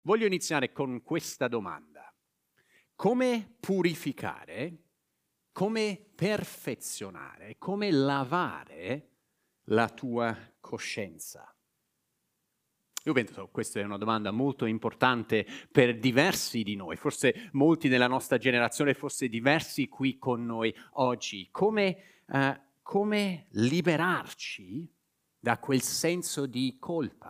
Voglio iniziare con questa domanda. Come purificare, come perfezionare, come lavare la tua coscienza? Io penso che questa è una domanda molto importante per diversi di noi, forse molti della nostra generazione, forse diversi qui con noi oggi. Come liberarci da quel senso di colpa?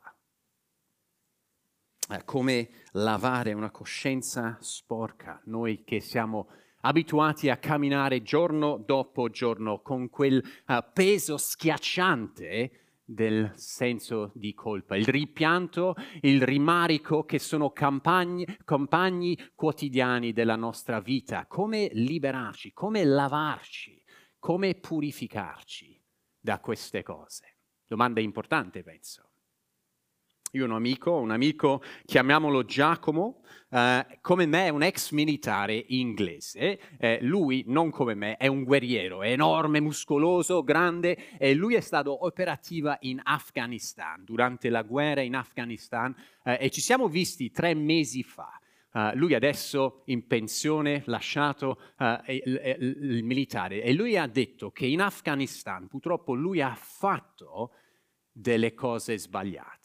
Come lavare una coscienza sporca? Noi che siamo abituati a camminare giorno dopo giorno con quel peso schiacciante del senso di colpa, il rimpianto, il rimarico che sono compagni quotidiani della nostra vita. Come liberarci, come lavarci, come purificarci da queste cose? Domanda importante, penso. Io ho un amico, chiamiamolo Giacomo, come me è un ex militare inglese. Lui, non come me, è un guerriero, è enorme, muscoloso, grande, e lui è stato operativa in Afghanistan, durante la guerra in Afghanistan, e ci siamo visti 3 mesi fa. Lui adesso in pensione, lasciato il militare, e lui ha detto che in Afghanistan purtroppo lui ha fatto delle cose sbagliate.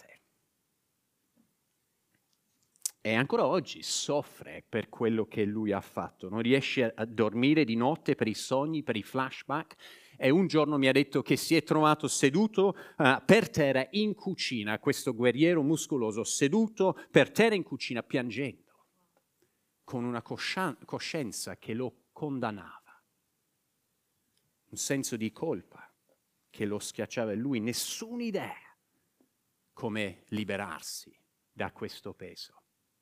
E ancora oggi soffre per quello che lui ha fatto, non riesce a dormire di notte per i sogni, per i flashback, e un giorno mi ha detto che si è trovato seduto per terra in cucina, questo guerriero muscoloso seduto per terra in cucina piangendo, con una coscienza che lo condannava, un senso di colpa che lo schiacciava, e lui nessuna idea come liberarsi da questo peso.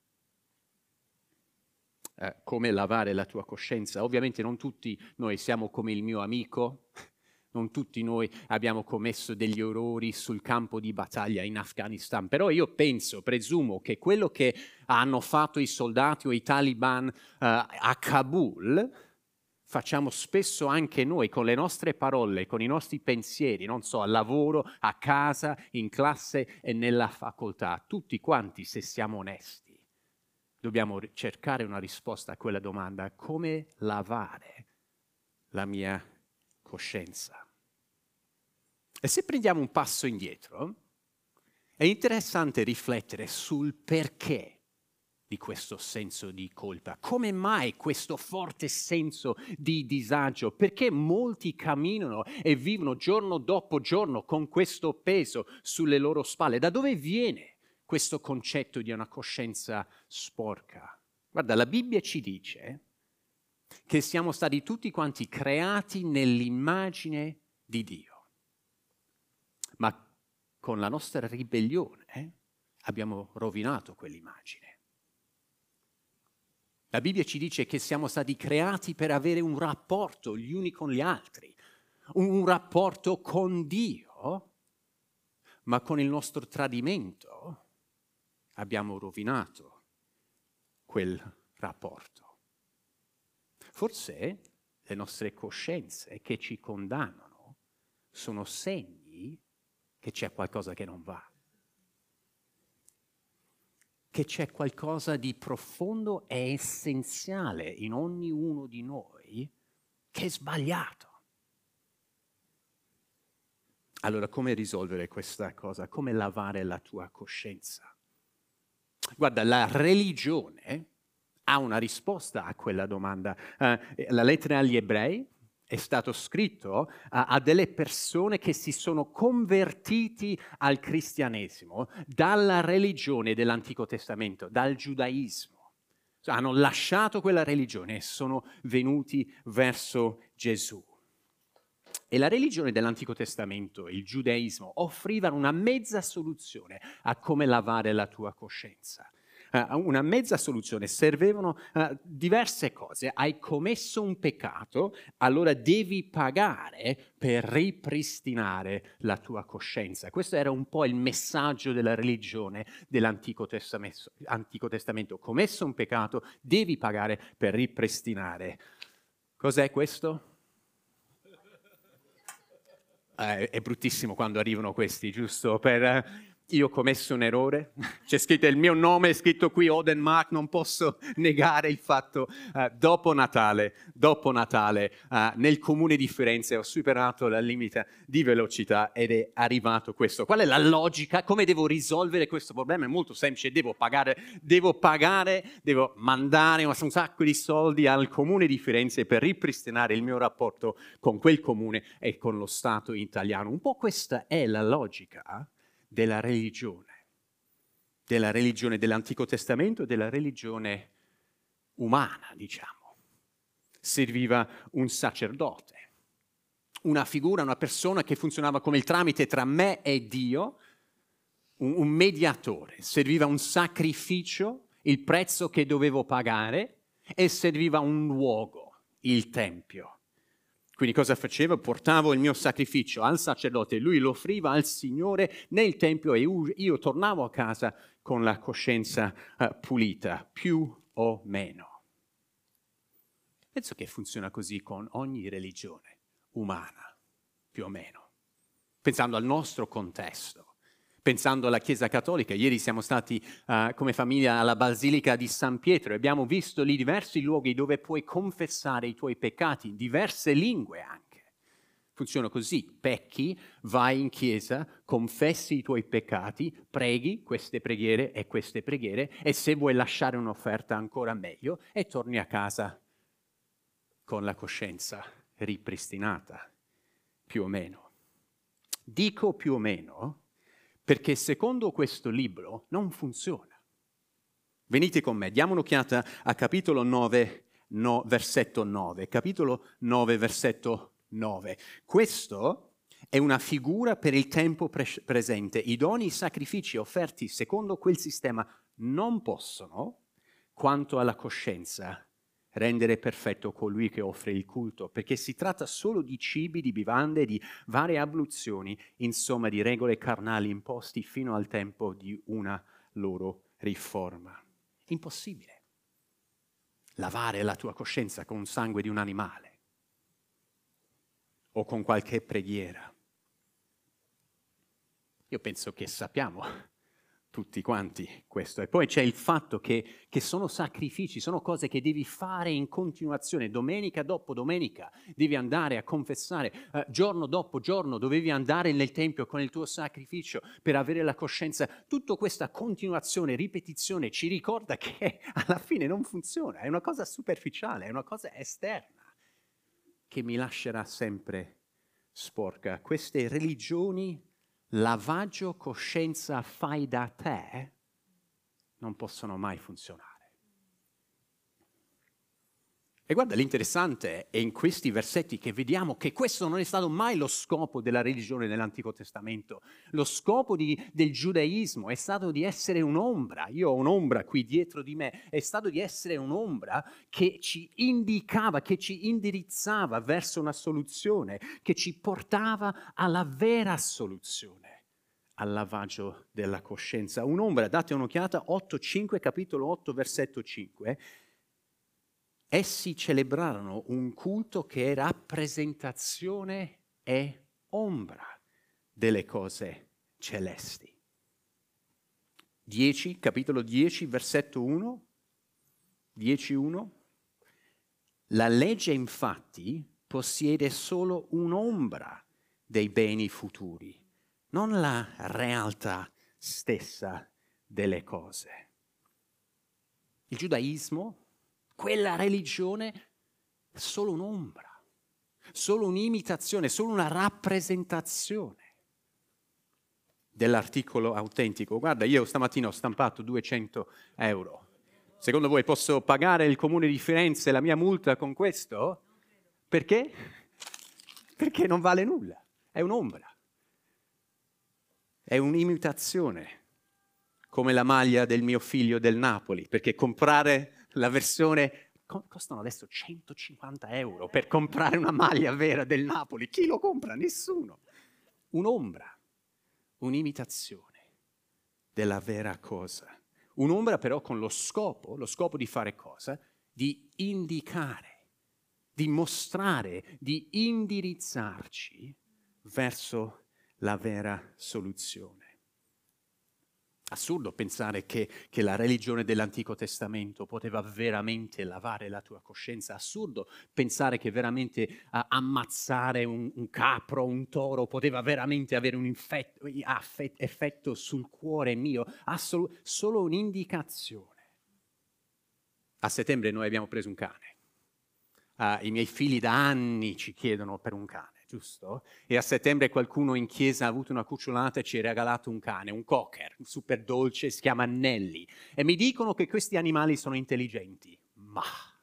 Come lavare la tua coscienza. Ovviamente non tutti noi siamo come il mio amico, non tutti noi abbiamo commesso degli errori sul campo di battaglia in Afghanistan, però io presumo che quello che hanno fatto i soldati o i taliban a Kabul, facciamo spesso anche noi con le nostre parole, con i nostri pensieri, non so, al lavoro, a casa, in classe e nella facoltà. Tutti quanti, se siamo onesti, dobbiamo cercare una risposta a quella domanda: come lavare la mia coscienza? E se prendiamo un passo indietro, è interessante riflettere sul perché di questo senso di colpa. Come mai questo forte senso di disagio? Perché molti camminano e vivono giorno dopo giorno con questo peso sulle loro spalle? Da dove viene questo concetto di una coscienza sporca? Guarda, la Bibbia ci dice che siamo stati tutti quanti creati nell'immagine di Dio, ma con la nostra ribellione abbiamo rovinato quell'immagine. La Bibbia ci dice che siamo stati creati per avere un rapporto gli uni con gli altri, un rapporto con Dio, ma con il nostro tradimento abbiamo rovinato quel rapporto. Forse le nostre coscienze che ci condannano sono segni che c'è qualcosa che non va, che c'è qualcosa di profondo e essenziale in ognuno di noi che è sbagliato. Allora, come risolvere questa cosa? Come lavare la tua coscienza? Guarda, la religione ha una risposta a quella domanda. La lettera agli Ebrei è stato scritto a delle persone che si sono convertiti al cristianesimo dalla religione dell'Antico Testamento, dal giudaismo. Hanno lasciato quella religione e sono venuti verso Gesù. E la religione dell'Antico Testamento, il giudaismo, offrivano una mezza soluzione a come lavare la tua coscienza. Una mezza soluzione, servevano diverse cose. Hai commesso un peccato, allora devi pagare per ripristinare la tua coscienza. Questo era un po' il messaggio della religione dell'Antico Testamento. Commesso un peccato, devi pagare per ripristinare. Cos'è questo? È bruttissimo quando arrivano questi, giusto? io ho commesso un errore, c'è scritto il mio nome, è scritto qui Odenmark, non posso negare il fatto, dopo Natale, nel comune di Firenze ho superato la limite di velocità ed è arrivato questo. Qual è la logica? Come devo risolvere questo problema? È molto semplice, devo mandare un sacco di soldi al comune di Firenze per ripristinare il mio rapporto con quel comune e con lo Stato italiano. Un po' questa è la logica della religione dell'Antico Testamento e della religione umana, diciamo. Serviva un sacerdote, una figura, una persona che funzionava come il tramite tra me e Dio, un mediatore. Serviva un sacrificio, il prezzo che dovevo pagare, e serviva un luogo, il Tempio. Quindi cosa facevo? Portavo il mio sacrificio al sacerdote, lui lo offriva al Signore nel Tempio e io tornavo a casa con la coscienza pulita, più o meno. Penso che funziona così con ogni religione umana, più o meno. Pensando al nostro contesto, pensando alla Chiesa Cattolica. Ieri siamo stati come famiglia alla Basilica di San Pietro e abbiamo visto lì diversi luoghi dove puoi confessare i tuoi peccati, in diverse lingue anche. Funziona così: pecchi, vai in chiesa, confessi i tuoi peccati, preghi queste preghiere e se vuoi lasciare un'offerta ancora meglio e torni a casa con la coscienza ripristinata, più o meno. Dico più o meno perché secondo questo libro non funziona. Venite con me, diamo un'occhiata a capitolo 9, versetto 9. Capitolo 9, versetto 9. Questo è una figura per il tempo presente. I doni e i sacrifici offerti secondo quel sistema non possono, quanto alla coscienza, rendere perfetto colui che offre il culto, perché si tratta solo di cibi, di bevande, di varie abluzioni, insomma di regole carnali imposti fino al tempo di una loro riforma. Impossibile lavare la tua coscienza con il sangue di un animale o con qualche preghiera. Io penso che sappiamo tutti quanti questo. E poi c'è il fatto che sono sacrifici, sono cose che devi fare in continuazione, domenica dopo domenica, devi andare a confessare, giorno dopo giorno dovevi andare nel Tempio con il tuo sacrificio per avere la coscienza. Tutta questa continuazione, ripetizione ci ricorda che alla fine non funziona, è una cosa superficiale, è una cosa esterna che mi lascerà sempre sporca. Queste religioni, lavaggio coscienza fai da te, non possono mai funzionare. E guarda, l'interessante è in questi versetti che vediamo che questo non è stato mai lo scopo della religione nell'Antico Testamento. Lo scopo del giudaismo è stato di essere un'ombra. Io ho un'ombra qui dietro di me. È stato di essere un'ombra che ci indicava, che ci indirizzava verso una soluzione, che ci portava alla vera soluzione, al lavaggio della coscienza. Un'ombra, date un'occhiata, 8:5, capitolo 8, versetto 5. Essi celebrarono un culto che è rappresentazione e ombra delle cose celesti. 10, capitolo 10, versetto 1, 10:1. La legge infatti possiede solo un'ombra dei beni futuri, non la realtà stessa delle cose. Il giudaismo, quella religione, è solo un'ombra, solo un'imitazione, solo una rappresentazione dell'articolo autentico. Guarda, io stamattina ho stampato 200 euro. Secondo voi posso pagare il comune di Firenze la mia multa con questo? Perché? Perché non vale nulla, è un'ombra, è un'imitazione, come la maglia del mio figlio del Napoli, perché comprare la versione, costano adesso 150 euro per comprare una maglia vera del Napoli. Chi lo compra? Nessuno. Un'ombra, un'imitazione della vera cosa. Un'ombra però con lo scopo di fare cosa? Di indicare, di mostrare, di indirizzarci verso la vera soluzione. Assurdo pensare che la religione dell'Antico Testamento poteva veramente lavare la tua coscienza. Assurdo pensare che veramente ammazzare un capro, un toro, poteva veramente avere un effetto sul cuore mio. Solo un'indicazione. A settembre noi abbiamo preso un cane. I miei figli da anni ci chiedono per un cane, giusto? E a settembre qualcuno in chiesa ha avuto una cucciolata e ci ha regalato un cane, un cocker, super dolce, si chiama Nelly. E mi dicono che questi animali sono intelligenti. Ma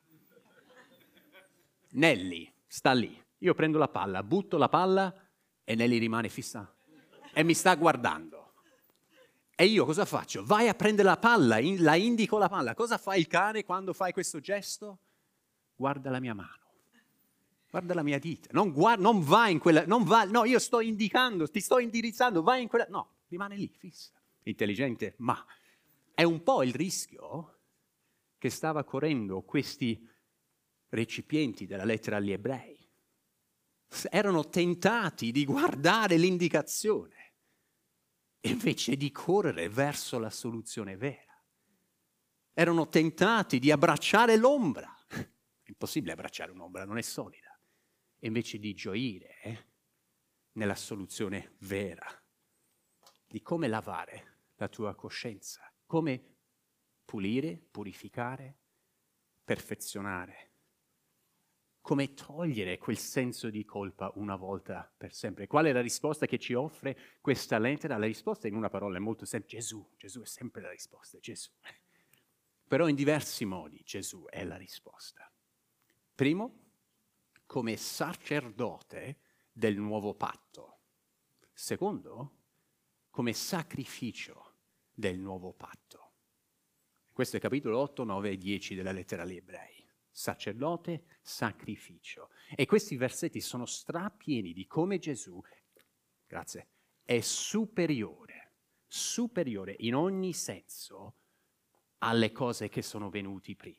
Nelly sta lì. Io prendo la palla, butto la palla e Nelly rimane fissa e mi sta guardando. E io cosa faccio? Vai a prendere la palla, la indico la palla. Cosa fa il cane quando fai questo gesto? Guarda la mia mano, guarda la mia dita, non va in quella, no, io sto indicando, ti sto indirizzando, vai in quella, no, rimane lì, fissa, intelligente, ma è un po' il rischio che stava correndo questi recipienti della lettera agli ebrei. Erano tentati di guardare l'indicazione invece di correre verso la soluzione vera. Erano tentati di abbracciare l'ombra. È impossibile abbracciare un'ombra, non è solida. E invece di gioire nella soluzione vera, di come lavare la tua coscienza, come pulire, purificare, perfezionare, come togliere quel senso di colpa una volta per sempre. Qual è la risposta che ci offre questa lettera? La risposta in una parola è molto semplice: Gesù. Gesù è sempre la risposta, Gesù. Però in diversi modi Gesù è la risposta. Primo, come sacerdote del nuovo patto. Secondo, come sacrificio del nuovo patto. Questo è capitolo 8, 9 e 10 della lettera agli ebrei. Sacerdote, sacrificio. E questi versetti sono strapieni di come Gesù, grazie, è superiore in ogni senso alle cose che sono venuti prima.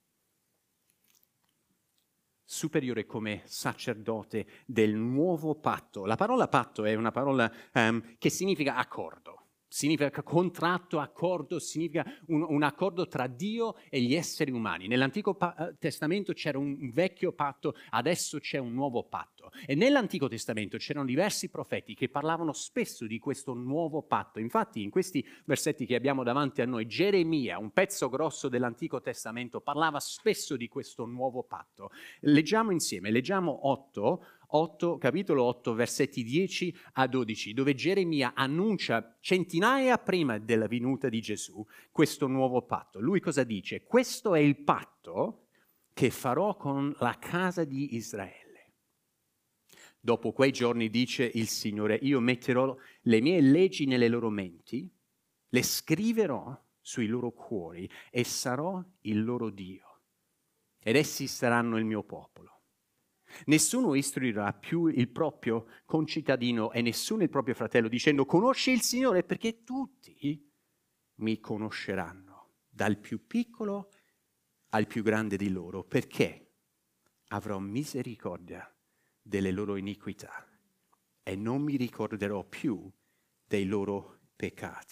Superiore come sacerdote del nuovo patto. La parola patto è una parola che significa accordo, significa contratto, accordo, significa un accordo tra Dio e gli esseri umani. Nell'Antico Testamento c'era un vecchio patto, adesso c'è un nuovo patto. E nell'Antico Testamento c'erano diversi profeti che parlavano spesso di questo nuovo patto. Infatti in questi versetti che abbiamo davanti a noi, Geremia, un pezzo grosso dell'Antico Testamento, parlava spesso di questo nuovo patto. Leggiamo insieme, leggiamo capitolo 8, versetti 10 a 12, dove Geremia annuncia centinaia prima della venuta di Gesù questo nuovo patto. Lui cosa dice? Questo è il patto che farò con la casa di Israele. Dopo quei giorni, dice il Signore, io metterò le mie leggi nelle loro menti, le scriverò sui loro cuori e sarò il loro Dio. Ed essi saranno il mio popolo. Nessuno istruirà più il proprio concittadino e nessuno il proprio fratello dicendo conosci il Signore, perché tutti mi conosceranno, dal più piccolo al più grande di loro, perché avrò misericordia delle loro iniquità e non mi ricorderò più dei loro peccati.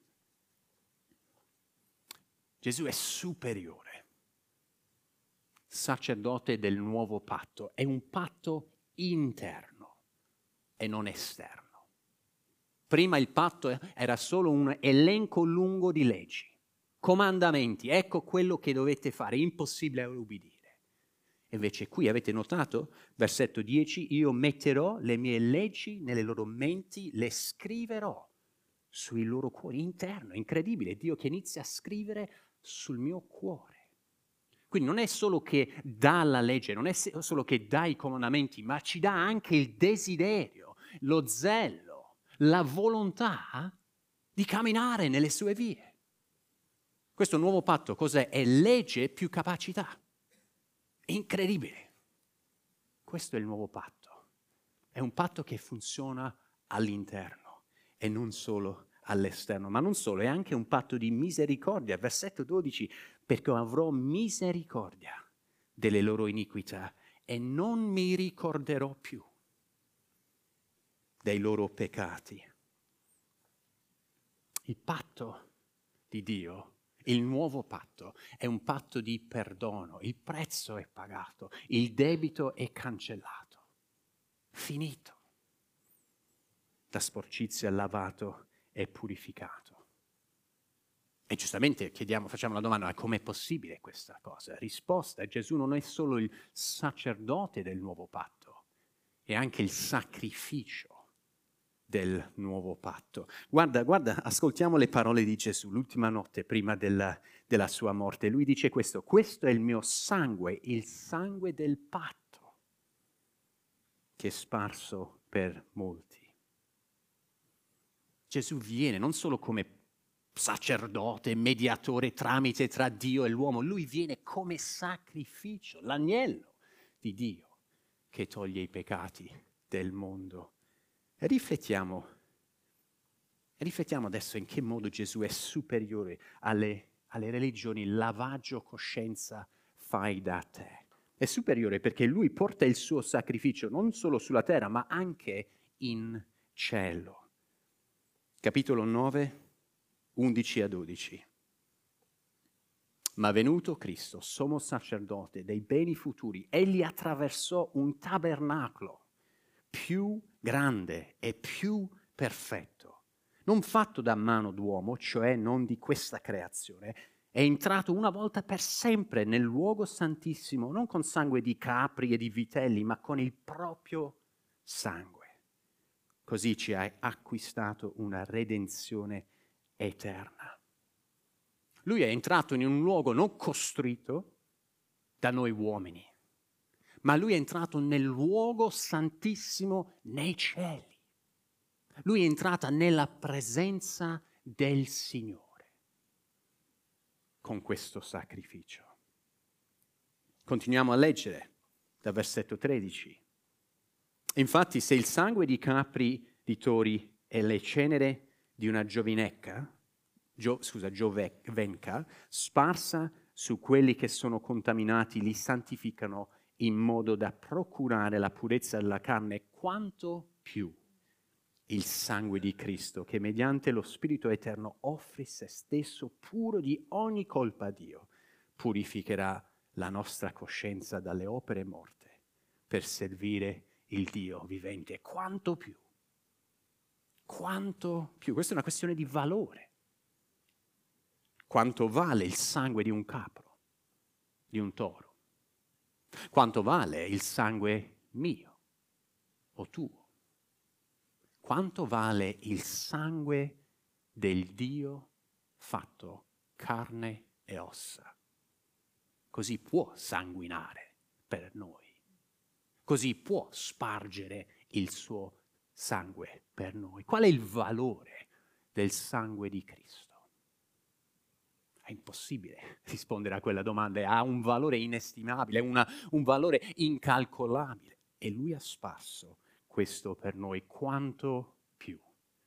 Gesù è superiore, sacerdote del nuovo patto, è un patto interno e non esterno. Prima il patto era solo un elenco lungo di leggi, comandamenti, ecco quello che dovete fare, impossibile ubbidire. Invece qui avete notato, versetto 10, io metterò le mie leggi nelle loro menti, le scriverò sui loro cuori interno. Incredibile, Dio che inizia a scrivere sul mio cuore. Quindi non è solo che dà la legge, non è solo che dà i comandamenti, ma ci dà anche il desiderio, lo zelo, la volontà di camminare nelle sue vie. Questo nuovo patto cos'è? È legge più capacità. Incredibile. Questo è il nuovo patto. È un patto che funziona all'interno e non solo all'esterno, ma non solo, è anche un patto di misericordia. Versetto 12, perché avrò misericordia delle loro iniquità e non mi ricorderò più dei loro peccati. Il patto di Dio, il nuovo patto, è un patto di perdono. Il prezzo è pagato, il debito è cancellato, finito. La sporcizia lavato e purificato. E giustamente facciamo la domanda, ma com'è possibile questa cosa? Risposta, Gesù non è solo il sacerdote del nuovo patto, è anche il sacrificio del nuovo patto. Guarda, ascoltiamo le parole di Gesù l'ultima notte prima della sua morte. Lui dice questo è il mio sangue, il sangue del patto, che è sparso per molti. Gesù viene non solo come sacerdote, mediatore, tramite tra Dio e l'uomo, lui viene come sacrificio, l'agnello di Dio che toglie i peccati del mondo. E riflettiamo adesso in che modo Gesù è superiore alle religioni, lavaggio coscienza, fai da te. È superiore perché lui porta il suo sacrificio non solo sulla terra, ma anche in cielo. Capitolo 9, 11 a 12. Ma venuto Cristo, sommo sacerdote dei beni futuri, egli attraversò un tabernacolo più grande e più perfetto, non fatto da mano d'uomo, cioè non di questa creazione. È entrato una volta per sempre nel luogo santissimo, non con sangue di capri e di vitelli, ma con il proprio sangue. Così ci ha acquistato una redenzione eterna. Lui è entrato in un luogo non costruito da noi uomini, ma lui è entrato nel luogo santissimo nei cieli. Lui è entrato nella presenza del Signore con questo sacrificio. Continuiamo a leggere dal versetto 13. Infatti, se il sangue di capri, di tori e le cenere di una giovenca, sparsa su quelli che sono contaminati, li santificano in modo da procurare la purezza della carne, quanto più il sangue di Cristo, che mediante lo Spirito Eterno offre se stesso puro di ogni colpa a Dio, purificherà la nostra coscienza dalle opere morte per servire il Dio vivente. Quanto più? Quanto più? Questa è una questione di valore. Quanto vale il sangue di un capro, di un toro? Quanto vale il sangue mio o tuo? Quanto vale il sangue del Dio fatto carne e ossa? Così può sanguinare per noi. Così può spargere il suo sangue per noi. Qual è il valore del sangue di Cristo? È impossibile rispondere a quella domanda, ha un valore inestimabile, un valore incalcolabile. E lui ha sparso questo per noi, quanto più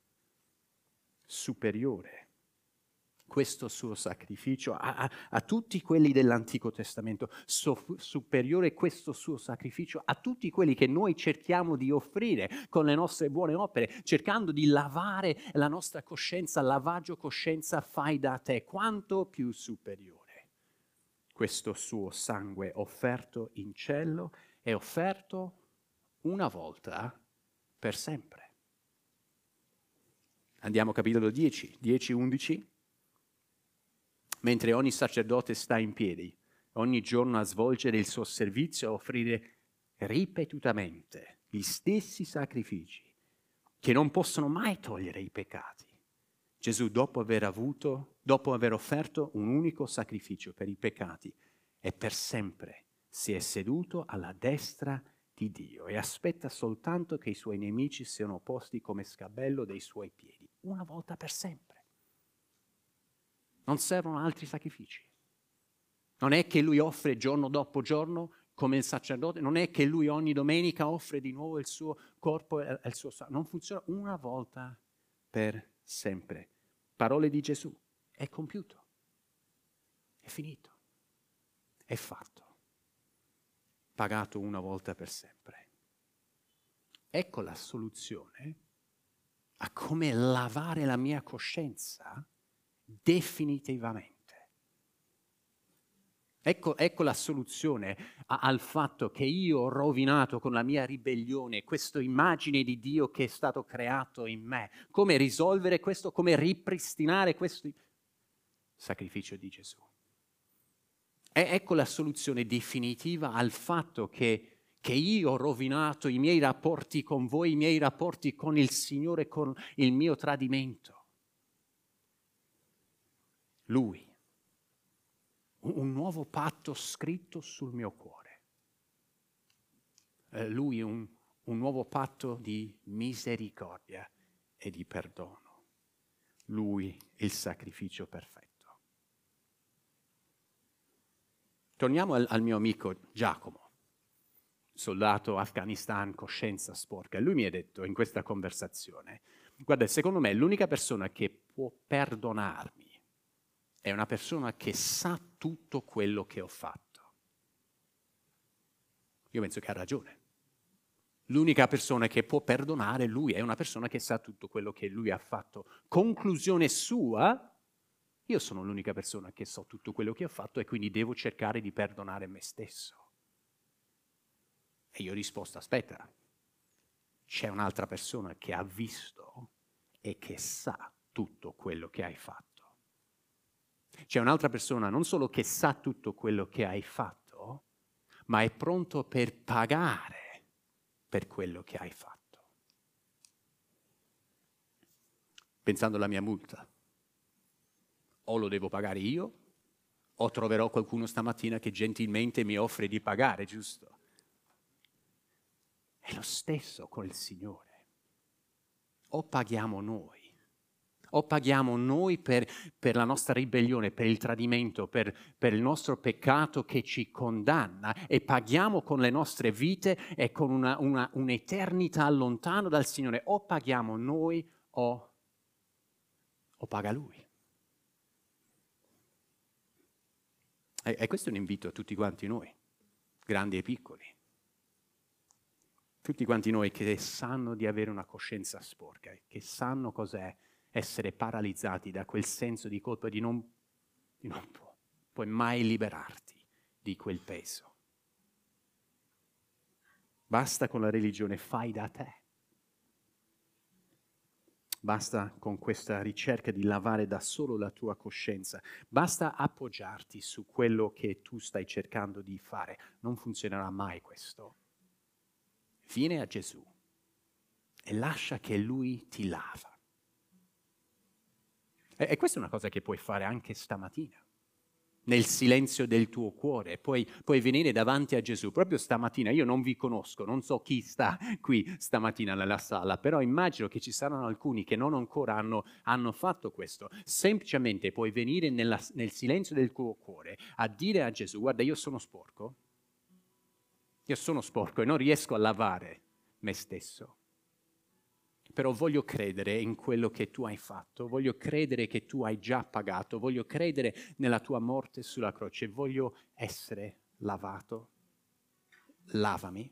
superiore questo suo sacrificio a tutti quelli dell'Antico Testamento, superiore questo suo sacrificio a tutti quelli che noi cerchiamo di offrire con le nostre buone opere, cercando di lavare la nostra coscienza, lavaggio coscienza fai da te, quanto più superiore questo suo sangue offerto in cielo è offerto una volta per sempre. Andiamo a capitolo 10, 11. Mentre ogni sacerdote sta in piedi, ogni giorno a svolgere il suo servizio, a offrire ripetutamente gli stessi sacrifici che non possono mai togliere i peccati. Gesù, dopo aver offerto un unico sacrificio per i peccati, e per sempre si è seduto alla destra di Dio e aspetta soltanto che i suoi nemici siano posti come scabello dei suoi piedi, una volta per sempre. Non servono altri sacrifici. Non è che lui offre giorno dopo giorno come il sacerdote, non è che lui ogni domenica offre di nuovo il suo corpo e il suo sangue. Non funziona, una volta per sempre. Parole di Gesù. È compiuto. È finito. È fatto. Pagato una volta per sempre. Ecco la soluzione a come lavare la mia coscienza definitivamente. Ecco la soluzione al fatto che io ho rovinato con la mia ribellione questa immagine di Dio che è stato creato in me. Come risolvere questo? Come ripristinare questo sacrificio di Gesù. Ecco la soluzione definitiva al fatto che io ho rovinato i miei rapporti con voi, i miei rapporti con il Signore, con il mio tradimento. Lui. Un nuovo patto scritto sul mio cuore. Lui un nuovo patto di misericordia e di perdono. Lui il sacrificio perfetto. Torniamo al mio amico Giacomo, soldato Afghanistan, coscienza sporca. Lui mi ha detto in questa conversazione, guarda, secondo me l'unica persona che può perdonarmi è una persona che sa tutto quello che ho fatto. Io penso che ha ragione. L'unica persona che può perdonare lui è una persona che sa tutto quello che lui ha fatto. Conclusione sua, io sono l'unica persona che so tutto quello che ho fatto e quindi devo cercare di perdonare me stesso. E io ho risposto, aspetta, c'è un'altra persona che ha visto e che sa tutto quello che hai fatto. C'è un'altra persona non solo che sa tutto quello che hai fatto, ma è pronto per pagare per quello che hai fatto. Pensando alla mia multa, o lo devo pagare io, o troverò qualcuno stamattina che gentilmente mi offre di pagare, giusto? È lo stesso con il Signore. O paghiamo noi, o paghiamo noi per la nostra ribellione, per il tradimento, per il nostro peccato che ci condanna e paghiamo con le nostre vite e con un'eternità lontano dal Signore. O paghiamo noi o paga Lui. E questo è un invito a tutti quanti noi, grandi e piccoli. Tutti quanti noi che sanno di avere una coscienza sporca, che sanno cos'è essere paralizzati da quel senso di colpa di non puoi mai liberarti di quel peso. Basta con la religione, fai da te. Basta con questa ricerca di lavare da solo la tua coscienza. Basta appoggiarti su quello che tu stai cercando di fare. Non funzionerà mai questo. Vieni a Gesù e lascia che Lui ti lava. E questa è una cosa che puoi fare anche stamattina, nel silenzio del tuo cuore. Puoi venire davanti a Gesù, proprio stamattina. Io non vi conosco, non so chi sta qui stamattina nella sala, però immagino che ci saranno alcuni che non ancora hanno fatto questo. Semplicemente puoi venire nel silenzio del tuo cuore a dire a Gesù, guarda, io sono sporco e non riesco a lavare me stesso. Però voglio credere in quello che tu hai fatto, voglio credere che tu hai già pagato, voglio credere nella tua morte sulla croce, voglio essere lavato. Lavami.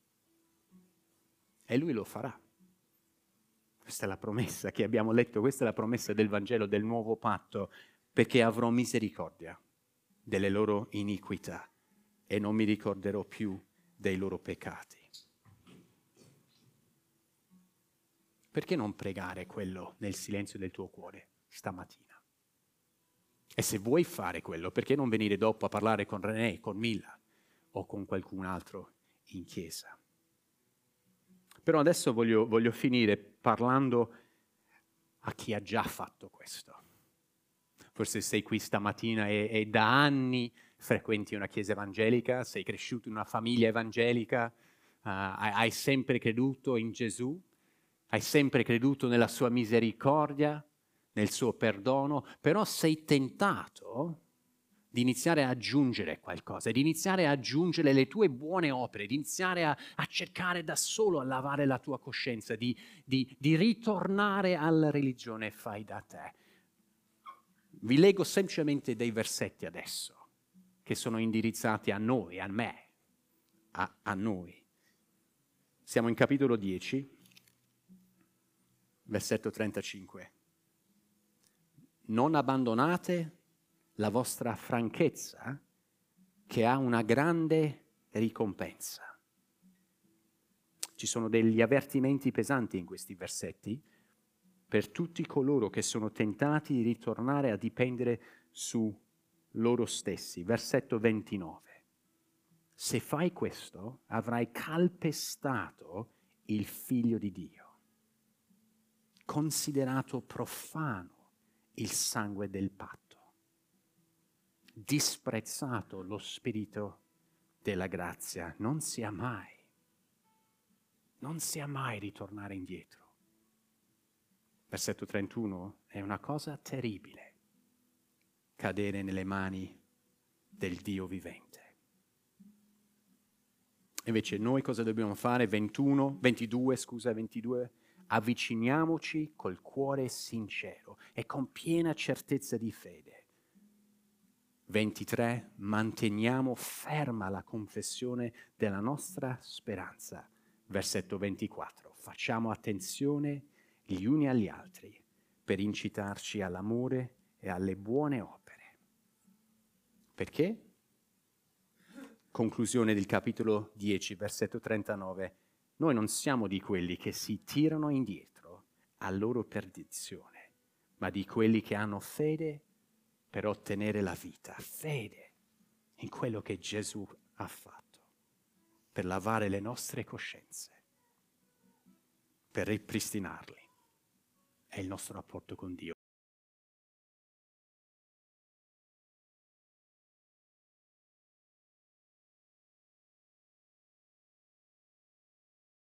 E Lui lo farà. Questa è la promessa che abbiamo letto, questa è la promessa del Vangelo, del nuovo patto, perché avrò misericordia delle loro iniquità e non mi ricorderò più dei loro peccati. Perché non pregare quello nel silenzio del tuo cuore stamattina? E se vuoi fare quello, perché non venire dopo a parlare con René, con Mila o con qualcun altro in chiesa? Però adesso voglio finire parlando a chi ha già fatto questo. Forse sei qui stamattina e da anni frequenti una chiesa evangelica, sei cresciuto in una famiglia evangelica, hai sempre creduto in Gesù. Hai sempre creduto nella sua misericordia, nel suo perdono, però sei tentato di iniziare a aggiungere qualcosa, di iniziare a aggiungere le tue buone opere, di iniziare a cercare da solo a lavare la tua coscienza, di ritornare alla religione fai da te. Vi leggo semplicemente dei versetti adesso, che sono indirizzati a noi, a me, a noi. Siamo in capitolo 10. versetto 35. Non abbandonate la vostra franchezza, che ha una grande ricompensa. Ci sono degli avvertimenti pesanti in questi versetti per tutti coloro che sono tentati di ritornare a dipendere su loro stessi. Versetto 29. Se fai questo, avrai calpestato il Figlio di Dio, considerato profano il sangue del patto, disprezzato lo spirito della grazia. Non sia mai ritornare indietro. Versetto 31, è una cosa terribile cadere nelle mani del Dio vivente. Invece noi cosa dobbiamo fare? 22, avviciniamoci col cuore sincero e con piena certezza di fede. 23, manteniamo ferma la confessione della nostra speranza. Versetto 24, facciamo attenzione gli uni agli altri per incitarci all'amore e alle buone opere. Perché? Conclusione del capitolo 10, versetto 39. Noi non siamo di quelli che si tirano indietro a loro perdizione, ma di quelli che hanno fede per ottenere la vita. Fede in quello che Gesù ha fatto, per lavare le nostre coscienze, per ripristinarli. È il nostro rapporto con Dio.